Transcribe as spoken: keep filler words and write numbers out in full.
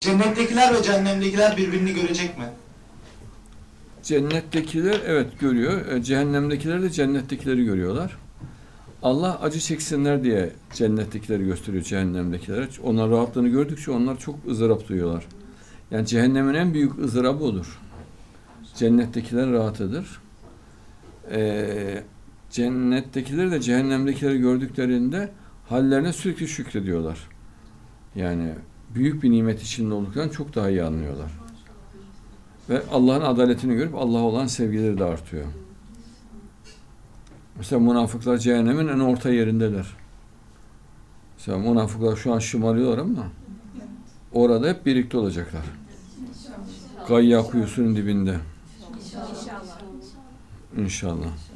Cennettekiler ve cehennemdekiler birbirini görecek mi? Cennettekiler evet görüyor. E, cehennemdekiler de cennettekileri görüyorlar. Allah acı çeksinler diye cennettekileri gösteriyor cehennemdekilere. Onlar rahatlığını gördükçe onlar çok ızdırap duyuyorlar. Yani cehennemin en büyük ızdırabı odur. Cennettekiler rahatıdır. Ee, cennettekileri de cehennemdekileri gördüklerinde hallerine sürekli şükrediyorlar. Yani büyük bir nimet içinde olduklarını çok daha iyi anlıyorlar. Ve Allah'ın adaletini görüp Allah'a olan sevgileri de artıyor. Mesela münafıklar cehennemin en orta yerindeler. Mesela münafıklar şu an şımarıyorlar ama orada hep birlikte olacaklar. Gayya kuyusunun dibinde. İnşallah. İnşallah.